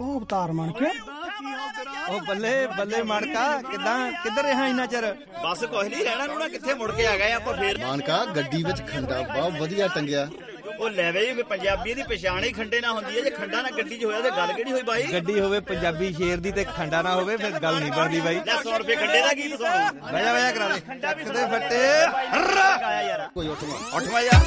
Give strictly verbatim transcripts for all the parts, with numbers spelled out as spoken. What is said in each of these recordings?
ਉਹ ਅਵਤਾਰ ਮਣ ਕੇ ਉਹ ਬੱਲੇ ਬੱਲੇ ਮਣਕਾ ਕਿਦਾਂ ਕਿੱਧਰ ਰਿਹਾ ਇੰਨਾ ਚਿਰ? ਬਸ ਕੁਝ ਨਹੀਂ ਰਹਿਣਾ ਨੂੰ ਨਾ ਕਿੱਥੇ ਮੁੜ ਕੇ ਆ ਗਏ ਆਪਾਂ ਫੇਰ। ਮਾਨਕਾ ਗੱਡੀ ਵਿੱਚ ਖੰਡਾ ਬਹੁਤ ਵਧੀਆ ਟੰਗਿਆ। ਉਹ ਲੈਵੇ ਪੰਜਾਬੀ ਦੀ ਪਛਾਣ ਹੀ ਖੰਡੇ ਨਾਲ ਹੁੰਦੀ ਹੈ। ਜੇ ਖੰਡਾ ਨਾ ਗੱਡੀ 'ਚ ਹੋਇਆ ਤੇ ਗੱਲ ਕਿਹੜੀ ਹੋਈ ਬਾਈ? ਗੱਡੀ ਹੋਵੇ ਪੰਜਾਬੀ ਸ਼ੇਰ ਦੀ ਤੇ ਖੰਡਾ ਨਾ ਹੋਵੇ ਫਿਰ ਗੱਲ ਨਹੀਂ ਬਣਦੀ ਬਾਈ। ਲੈ ਸੌ ਰੁਪਏ ਖੰਡੇ ਦਾ ਗੀਤ ਸੁਣ। ਵਜਾ ਵਜਾ ਕਰਾ ਦੇ ਕਿਤੇ ਫੱਟੇ ਗਾਇਆ ਯਾਰ ਕੋਈ ਉੱਠਵਾ ਉੱਠਵਾ ਯਾਰ।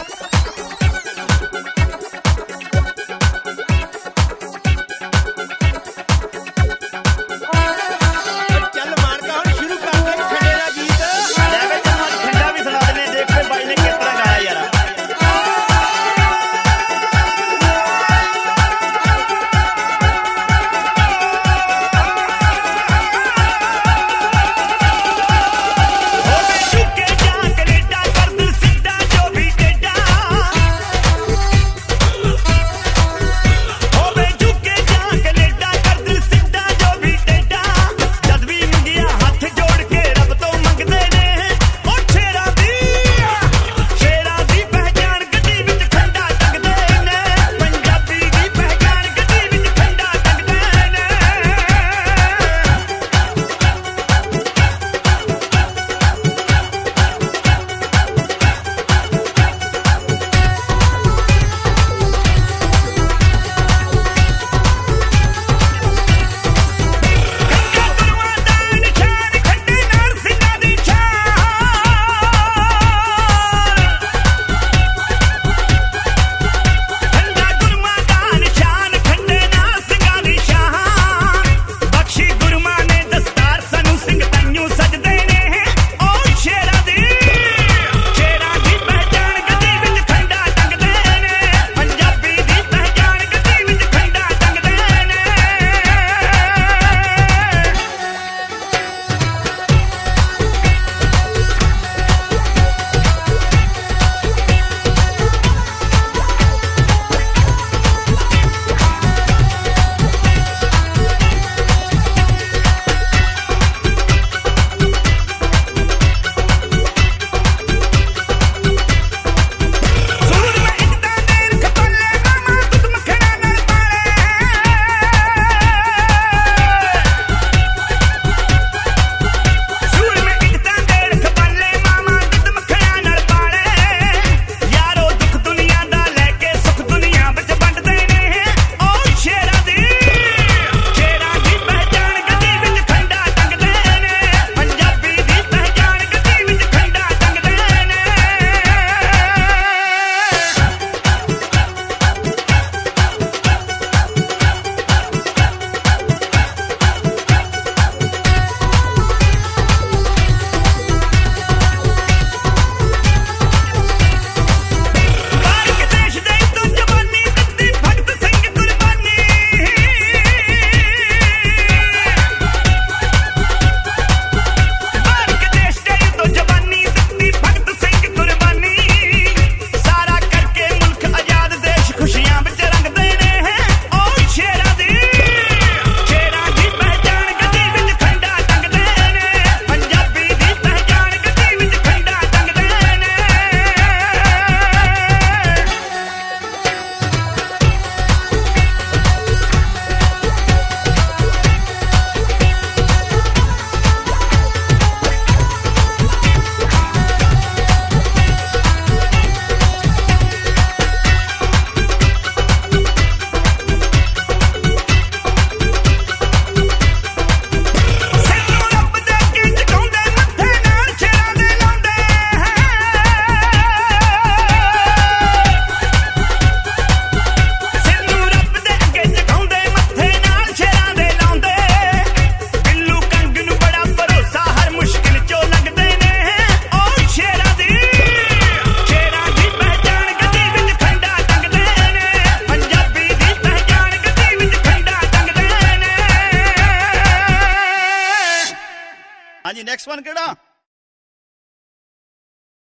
ਹਾਂਜੀ ਨੈਕਸਟ ਵਨ ਕਿਹੜਾ?